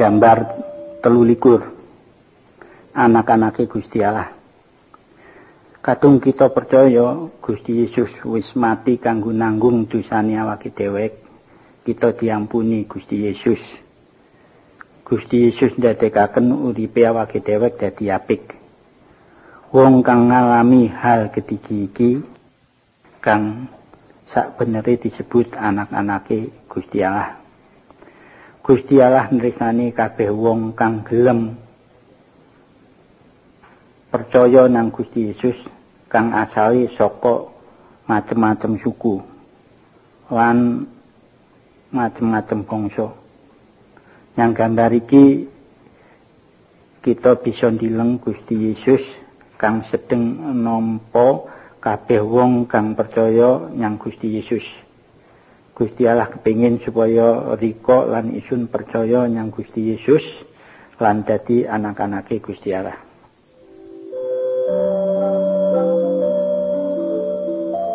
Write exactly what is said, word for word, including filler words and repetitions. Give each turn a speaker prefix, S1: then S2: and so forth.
S1: gambar telulikur anak-anake Gusti Allah. Kadung kita percaya Gusti Yesus wis mati kanggo nanggung dosane awake dhewe, kita diampuni Gusti Yesus. Gusti Yesus ndadekaken uripe awake dhewe dadi apik. Wong kang ngalami hal ketiki iki kang sakbenere disebut anak-anake Gusti Allah. Gusti Allah nresnani kabeh wong kang gelem percaya nang Gusti Yesus kang asale saka macem-macem suku lan macem-macem bangsa. Yang gambar iki kita bisa ndileng Gusti Yesus kang sedeng nampa kabeh wong kang percaya nyang Gusti Yesus. Gusti Allah kepingin supaya rika lan isun percaya nyang Gusti Yesus lan dadi anak-anake Gusti Allah.